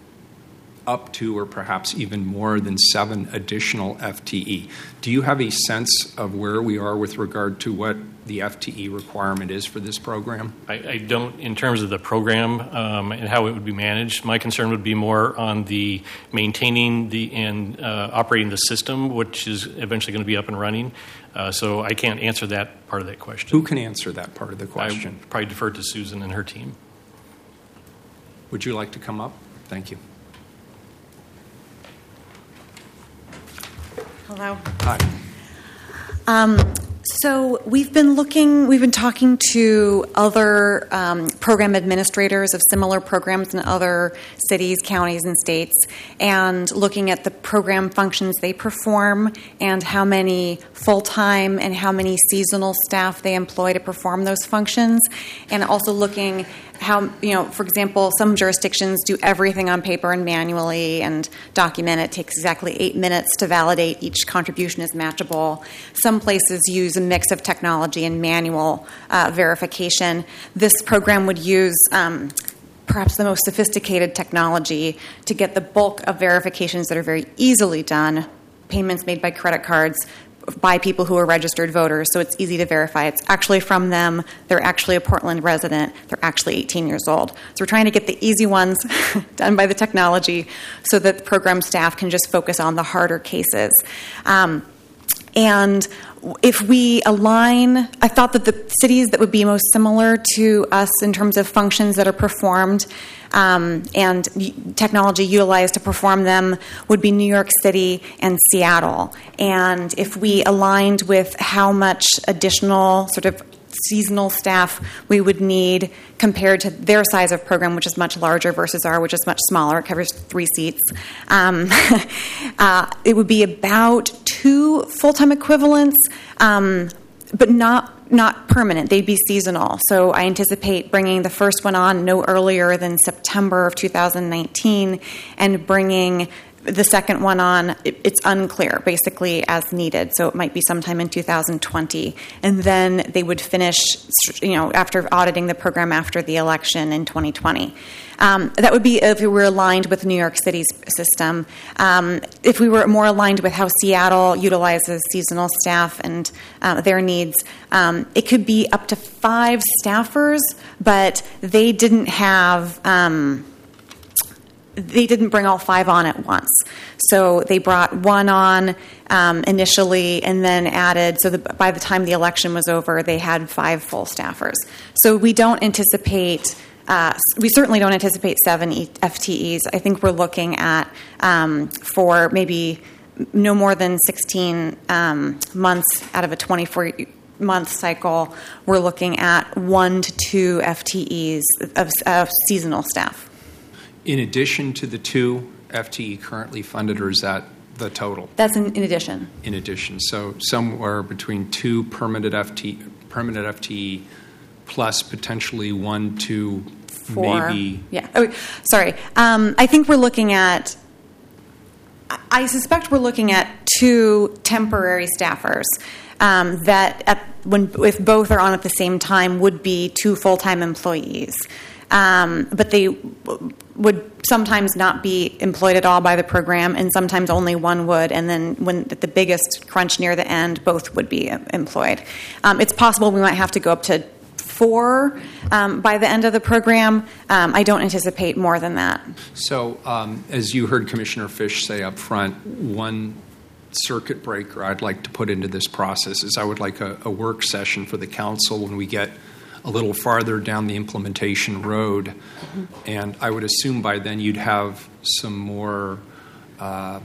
up to or perhaps even more than seven additional F T E. Do you have a sense of where we are with regard to what the F T E requirement is for this program? I, I don't, in terms of the program um, and how it would be managed, my concern would be more on the maintaining the and uh, operating the system, which is eventually going to be up and running. Uh, so I can't answer that part of that question. Who can answer that part of the question? I probably defer to Susan and her team. Would you like to come up? Thank you. Hello. Hi. Um, so we've been looking, we've been talking to other um, program administrators of similar programs in other cities, counties, and states, and looking at the program functions they perform and how many full-time and how many seasonal staff they employ to perform those functions, and also looking how, you know, for example, some jurisdictions do everything on paper and manually and document it. It takes exactly eight minutes to validate each contribution is matchable. Some places use a mix of technology and manual uh, verification. This program would use um, perhaps the most sophisticated technology to get the bulk of verifications that are very easily done, payments made by credit cards, by people who are registered voters, so it's easy to verify. It's actually from them. They're actually a Portland resident. They're actually eighteen years old. So we're trying to get the easy ones done by the technology so that the program staff can just focus on the harder cases. Um, and if we align, I thought that the cities that would be most similar to us in terms of functions that are performed um, and technology utilized to perform them would be New York City and Seattle. And if we aligned with how much additional sort of seasonal staff we would need compared to their size of program, which is much larger, versus our, which is much smaller. It covers three seats. Um, uh, it would be about two full-time equivalents, um, but not not permanent. They'd be seasonal. So I anticipate bringing the first one on no earlier than September of two thousand nineteen and bringing the second one on, it's unclear, basically as needed. So it might be sometime in two thousand twenty. And then they would finish, you know, after auditing the program after the election in twenty twenty. Um, that would be if we were aligned with New York City's system. Um, if we were more aligned with how Seattle utilizes seasonal staff and uh, their needs, um, it could be up to five staffers, but they didn't have... Um, They didn't bring all five on at once. So they brought one on um, initially and then added, so the, by the time the election was over, they had five full staffers. So we don't anticipate, uh, we certainly don't anticipate seven F T Es. I think we're looking at um, for maybe no more than sixteen um, months out of a twenty-four month cycle, we're looking at one to two F T Es of, of seasonal staff. In addition to the two F T E currently funded, or is that the total? That's in, in addition. In addition. So somewhere between two permanent F T, permanent F T E plus potentially one to For, maybe... Yeah. Oh, sorry. Um, I think we're looking at, I suspect we're looking at two temporary staffers um, that, at, when if both are on at the same time, would be two full-time employees. Um, but they w- would sometimes not be employed at all by the program, and sometimes only one would. And then, when at the biggest crunch near the end, both would be employed. Um, it's possible we might have to go up to four um, by the end of the program. Um, I don't anticipate more than that. So, um, as you heard Commissioner Fish say up front, one circuit breaker I'd like to put into this process is I would like a, a work session for the council when we get a little farther down the implementation road. Mm-hmm. And I would assume by then you'd have some more uh,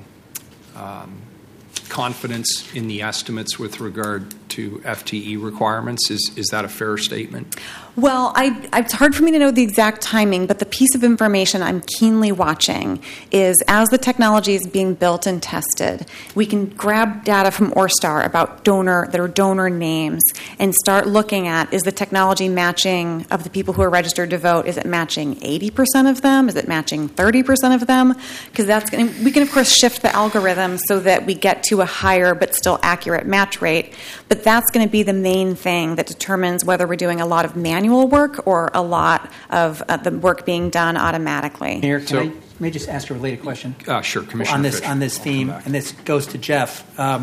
um, confidence in the estimates with regard to F T E requirements. Is is that a fair statement? Well, I, it's hard for me to know the exact timing, but the piece of information I'm keenly watching is as the technology is being built and tested, we can grab data from ORSTAR about donor, their donor names, and start looking at, is the technology matching of the people who are registered to vote? Is it matching eighty percent of them? Is it matching thirty percent of them? Because that's going to, we can, of course, shift the algorithm so that we get to a higher but still accurate match rate. But that's going to be the main thing that determines whether we're doing a lot of manual work or a lot of uh, the work being done automatically. Mayor, can So- I may I just ask a related question? Uh, sure, Commissioner on this Fish. on this I'll theme, come back. and this goes to Jeff. Um,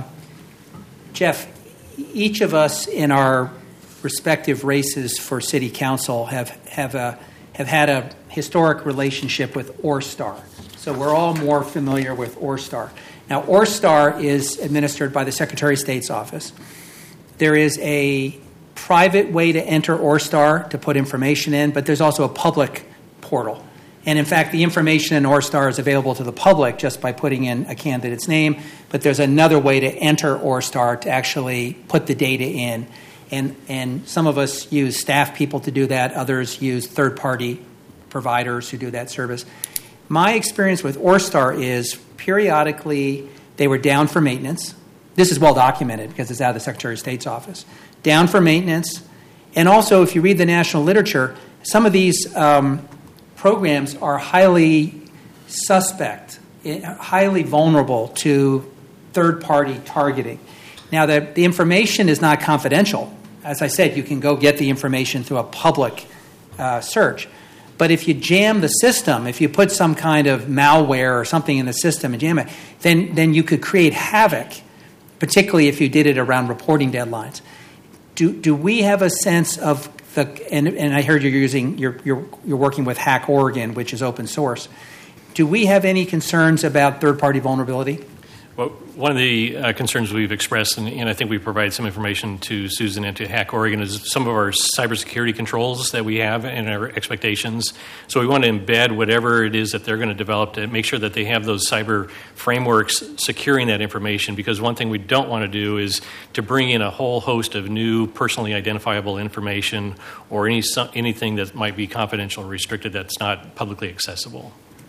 Jeff, each of us in our respective races for city council have have a have had a historic relationship with ORSTAR, so we're all more familiar with ORSTAR. Now, ORSTAR is administered by the Secretary of State's office. There is a private way to enter ORSTAR to put information in, but there's also a public portal. And in fact, the information in ORSTAR is available to the public just by putting in a candidate's name, but there's another way to enter ORSTAR to actually put the data in. And, and some of us use staff people to do that, others use third-party providers who do that service. My experience with ORSTAR is periodically they were down for maintenance. This is well documented because it's out of the Secretary of State's office. Down for maintenance. And also, if you read the national literature, some of these um, programs are highly suspect, highly vulnerable to third-party targeting. Now, the, the information is not confidential. As I said, you can go get the information through a public uh, search. But if you jam the system, if you put some kind of malware or something in the system and jam it, then, then you could create havoc, particularly if you did it around reporting deadlines. Do do we have a sense of the? And, and I heard you're using you're you're you're working with Hack Oregon, which is open source. Do we have any concerns about third-party vulnerability? Well, one of the uh, concerns we've expressed, and, and I think we provide some information to Susan and to Hack Oregon, is some of our cybersecurity controls that we have and our expectations. So we want to embed whatever it is that they're going to develop to make sure that they have those cyber frameworks securing that information, because one thing we don't want to do is to bring in a whole host of new personally identifiable information or any anything that might be confidential or restricted that's not publicly accessible.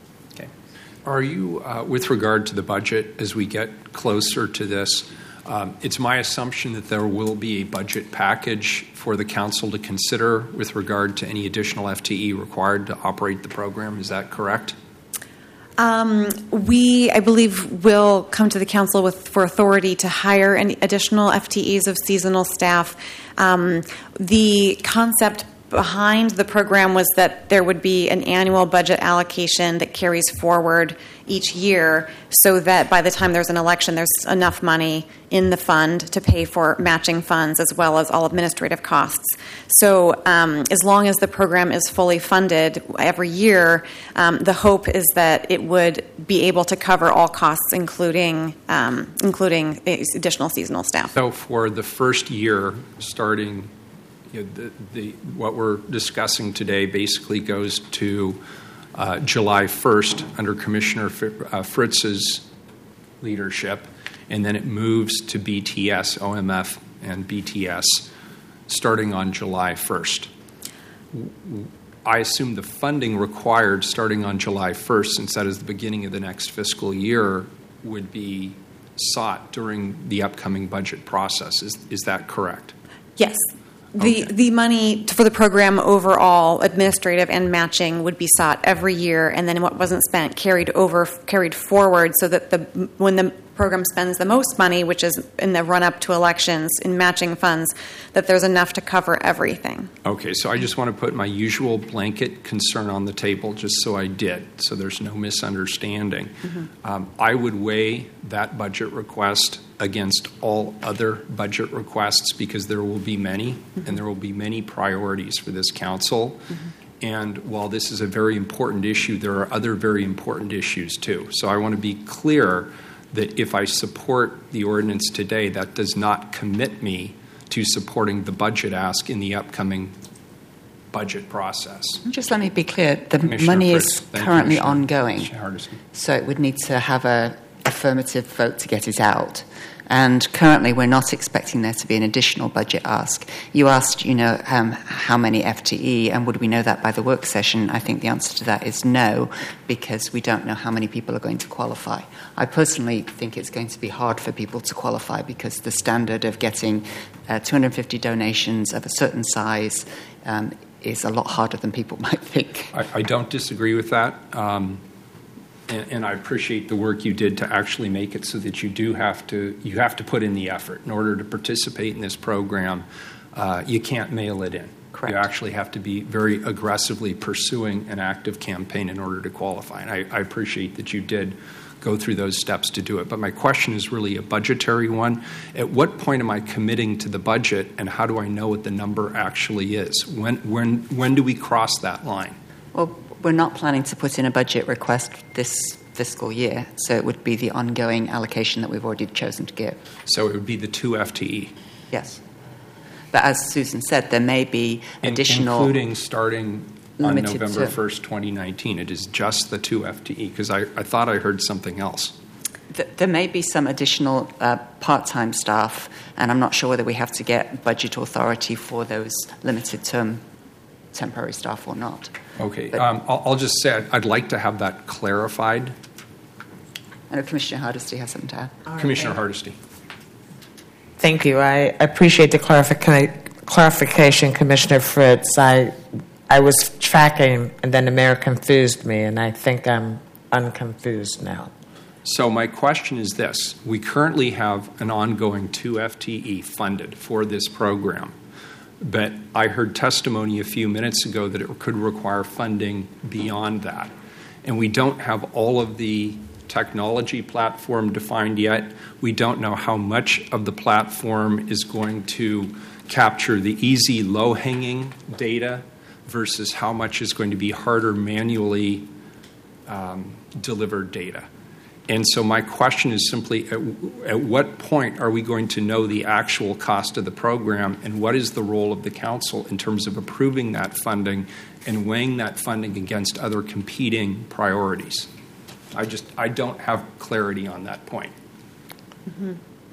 Are you, uh, with regard to the budget, as we get closer to this, um, it's my assumption that there will be a budget package for the council to consider with regard to any additional F T E required to operate the program. Is that correct? Um, we, I believe, will come to the council with for authority to hire any additional F T Es of seasonal staff. Um, the concept behind the program was that there would be an annual budget allocation that carries forward each year so that by the time there's an election, there's enough money in the fund to pay for matching funds as well as all administrative costs. So um, as long as the program is fully funded every year, um, the hope is that it would be able to cover all costs, including um, including additional seasonal staff. So for the first year, starting You know, the, the, what we're discussing today basically goes to uh, July first under Commissioner Fritz's leadership, and then it moves to B T S, O M F, and B T S starting on July first. I assume the funding required starting on July first, since that is the beginning of the next fiscal year, would be sought during the upcoming budget process. Is, is that correct? Yes. The Okay. the money for the program overall, administrative and matching, would be sought every year, and then what wasn't spent carried over, carried forward, so that the when the program spends the most money, which is in the run up to elections in matching funds, that there's enough to cover everything. Okay, so I just want to put my usual blanket concern on the table, just so I did, so there's no misunderstanding. Mm-hmm. Um, I would weigh that budget request against all other budget requests because there will be many, mm-hmm. and there will be many priorities for this council. Mm-hmm. And while this is a very important issue, there are other very important issues too. So I want to be clear that if I support the ordinance today, that does not commit me to supporting the budget ask in the upcoming budget process. Just let me be clear. The Commissioner money Fritz. is Thank you, currently Commissioner. ongoing, Commissioner Hardesty. so it would need to have a affirmative vote to get it out. And currently, we're not expecting there to be an additional budget ask. You asked, you know, um, how many F T E, and would we know that by the work session? I think the answer to that is no, because we don't know how many people are going to qualify. I personally think it's going to be hard for people to qualify because the standard of getting uh, two hundred fifty donations of a certain size um, is a lot harder than people might think. I, I don't disagree with that. Um, And, and I appreciate the work you did to actually make it so that you do have to you have to put in the effort in order to participate in this program. Uh, you can't mail it in. Correct. You actually have to be very aggressively pursuing an active campaign in order to qualify. And I, I appreciate that you did go through those steps to do it. But my question is really a budgetary one. At what point am I committing to the budget, and how do I know what the number actually is? When when when do we cross that line? Well, we're not planning to put in a budget request this fiscal year, so it would be the ongoing allocation that we've already chosen to give. So it would be the two F T E. Yes. But as Susan said, there may be additional... Including starting on limited November to- first, twenty nineteen. It is just the two F T E, because I, I thought I heard something else. Th- There may be some additional uh, part-time staff, and I'm not sure whether we have to get budget authority for those limited-term temporary staff or not. Okay, But- um, I'll, I'll just say I'd, I'd like to have that clarified. I know Commissioner Hardesty has something to add. Commissioner Hardesty. Thank you. I appreciate the clarifica- clarification, Commissioner Fritz. I I was tracking, and then the mayor confused me, and I think I'm unconfused now. So my question is this. We currently have an ongoing two F T E funded for this program. But I heard testimony a few minutes ago that it could require funding beyond that. And we don't have all of the technology platform defined yet. We don't know how much of the platform is going to capture the easy, low-hanging data versus how much is going to be harder manually um, delivered data. And so my question is simply, at, at what point are we going to know the actual cost of the program, and what is the role of the council in terms of approving that funding and weighing that funding against other competing priorities? I just, I don't have clarity on that point. Mm-hmm.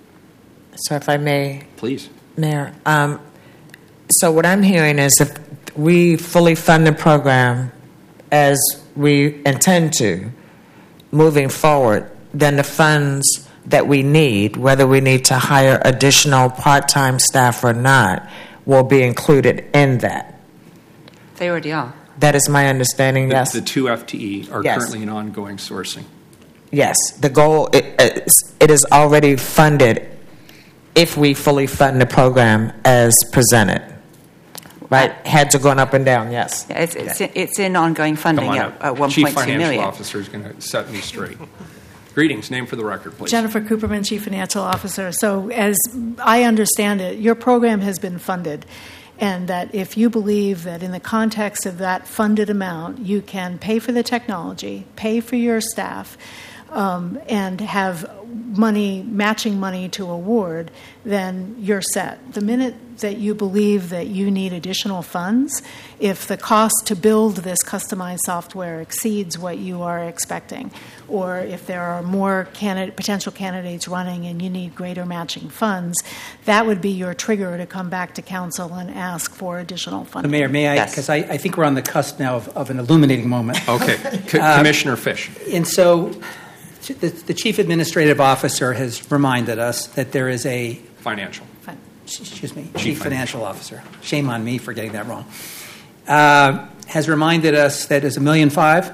So if I may... Please. Mayor, um, so what I'm hearing is if we fully fund the program as we intend to, moving forward, then the funds that we need, whether we need to hire additional part-time staff or not, will be included in that. They already are. That is my understanding, The, yes. the two F T E are Yes. currently in ongoing sourcing. Yes, the goal, it, it's- it is already funded if we fully fund the program as presented. Right? Heads are going up and down, yes. Yeah, it's, it's, it's in ongoing funding Come on at, up. at one Chief point two Financial million. Officer is going to set me straight. Greetings. Name for the record, please. Jennifer Cooperman, Chief Financial Officer. So, as I understand it, your program has been funded, and that if you believe that in the context of that funded amount, you can pay for the technology, pay for your staff, um, and have money, matching money to award, then you're set. The minute that you believe that you need additional funds, if the cost to build this customized software exceeds what you are expecting, or if there are more candidate, potential candidates running and you need greater matching funds, that would be your trigger to come back to council and ask for additional funding. Mayor, may I? Because I, I think we're on the cusp now of, of an illuminating moment. Okay. C- Um, Commissioner Fish. And so the, the Chief Administrative Officer has reminded us that there is a Financial. excuse me, Chief Financial Officer. Shame on me for getting that wrong. Uh, has reminded us that it's a million five.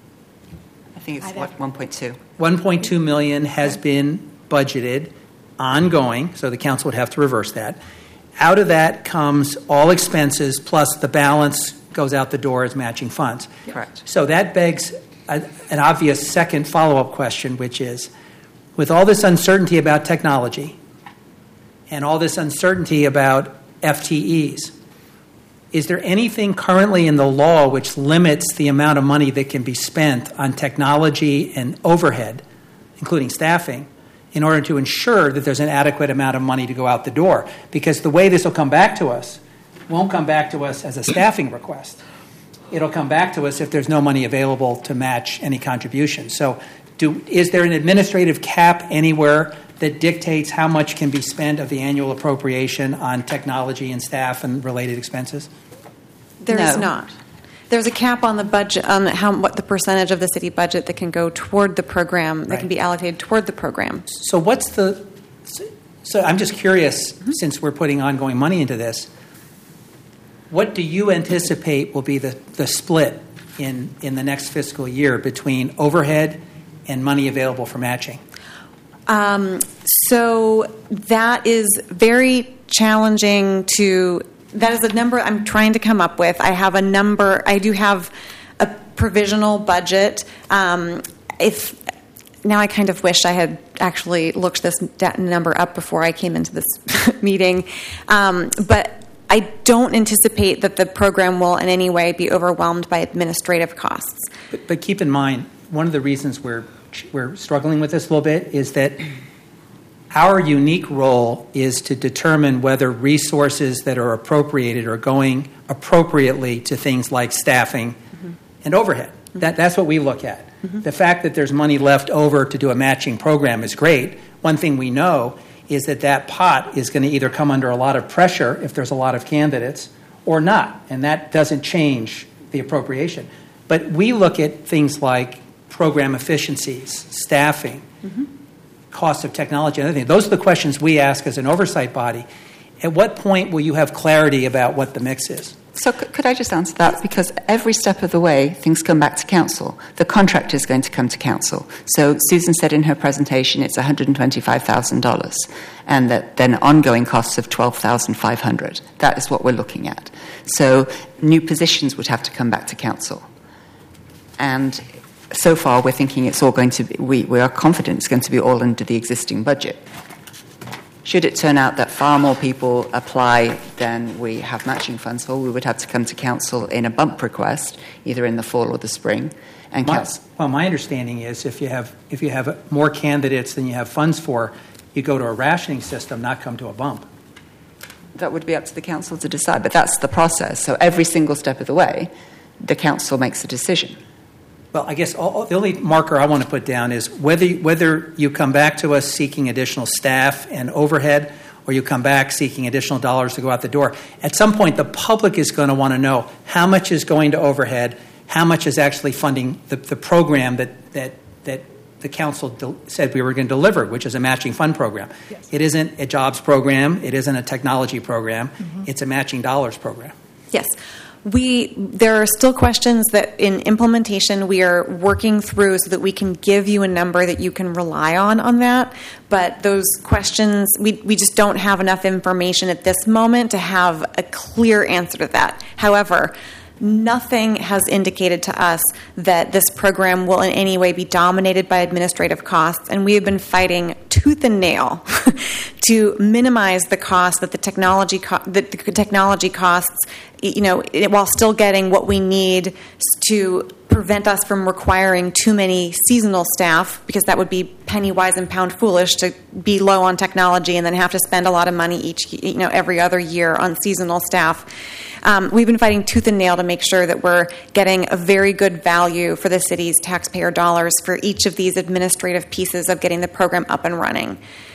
I think it's what, one point two. one point two million has been budgeted ongoing, so the council would have to reverse that. Out of that comes all expenses plus the balance goes out the door as matching funds. Correct. So that begs a, an obvious second follow-up question, which is, with all this uncertainty about technology and all this uncertainty about F T Es, is there anything currently in the law which limits the amount of money that can be spent on technology and overhead, including staffing, in order to ensure that there's an adequate amount of money to go out the door? Because the way this will come back to us won't come back to us as a staffing request. It'll come back to us if there's no money available to match any contribution. So do, is there an administrative cap anywhere that dictates how much can be spent of the annual appropriation on technology and staff and related expenses? There No. is not. There's a cap on the budget, on how what the percentage of the city budget that can go toward the program, that Right. can be allocated toward the program. So what's the? So I'm just curious, mm-hmm. since we're putting ongoing money into this, what do you anticipate will be the, the split in in the next fiscal year between overhead and money available for matching? Um, so that is very challenging to. That is a number I'm trying to come up with. I have a number. I do have a provisional budget. Um, if now, I kind of wish I had actually looked this number up before I came into this meeting, um, but I don't anticipate that the program will in any way be overwhelmed by administrative costs. But, but keep in mind, one of the reasons we're we're struggling with this a little bit is that our unique role is to determine whether resources that are appropriated are going appropriately to things like staffing mm-hmm. and overhead. Mm-hmm. That, that's what we look at. Mm-hmm. The fact that there's money left over to do a matching program is great. One thing we know is that that pot is going to either come under a lot of pressure if there's a lot of candidates or not, and that doesn't change the appropriation. But we look at things like program efficiencies, staffing, mm-hmm. cost of technology, and other things. Those are the questions we ask as an oversight body. At what point will you have clarity about what the mix is? So c- could I just answer that? Because every step of the way, things come back to council. The contract is going to come to council. So Susan said in her presentation it's one hundred twenty-five thousand dollars, and that then ongoing costs of twelve thousand five hundred dollars. That is what we're looking at. So new positions would have to come back to council. And so far, we're thinking it's all going to be, we, we are confident it's going to be all under the existing budget. Should it turn out that far more people apply than we have matching funds for, we would have to come to council in a bump request, either in the fall or the spring. And my, council. Well, my understanding is if you have if you have more candidates than you have funds for, you go to a rationing system, not come to a bump. That would be up to the council to decide, but that's the process. So every single step of the way, the council makes a decision. Well, I guess all, the only marker I want to put down is whether whether you come back to us seeking additional staff and overhead, or you come back seeking additional dollars to go out the door. At some point, the public is going to want to know how much is going to overhead, how much is actually funding the, the program that that that the council de- said we were going to deliver, which is a matching fund program. Yes. It isn't a jobs program. It isn't a technology program. Mm-hmm. It's a matching dollars program. Yes. We there are still questions that in implementation we are working through so that we can give you a number that you can rely on on that. But those questions, we, we just don't have enough information at this moment to have a clear answer to that. However, nothing has indicated to us that this program will in any way be dominated by administrative costs, and we have been fighting tooth and nail to minimize the cost that the technology co- that the technology costs, you know, it, while still getting what we need to prevent us from requiring too many seasonal staff, because that would be penny wise and pound foolish to be low on technology and then have to spend a lot of money each, you know, every other year on seasonal staff. Um, we've been fighting tooth and nail to make sure that we're getting a very good value for the city's taxpayer dollars for each of these administrative pieces of getting the program up and running.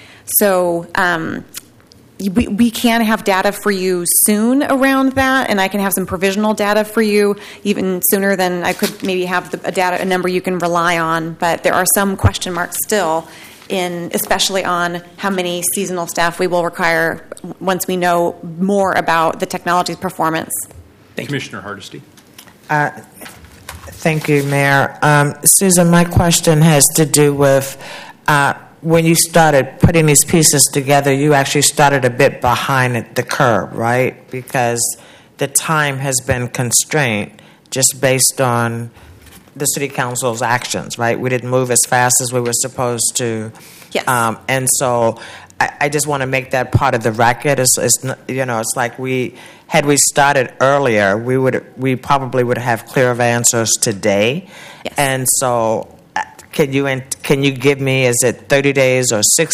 So um, we, we can have data for you soon around that, and I can have some provisional data for you even sooner than I could maybe have the, a data a number you can rely on. But there are some question marks still, in especially on how many seasonal staff we will require once we know more about the technology's performance. Thank Commissioner Hardesty. Uh, thank you, Mayor. Um, Susan, my question has to do with uh, when you started putting these pieces together, you actually started a bit behind the curve, right? Because the time has been constrained just based on the City Council's actions, right? We didn't move as fast as we were supposed to. Yes. Um, and so I, I just want to make that part of the record. It's, it's, you know, it's like we, had we started earlier, we would, we probably would have clearer answers today. Yes. And so can you, can you give me, is it thirty days or sixty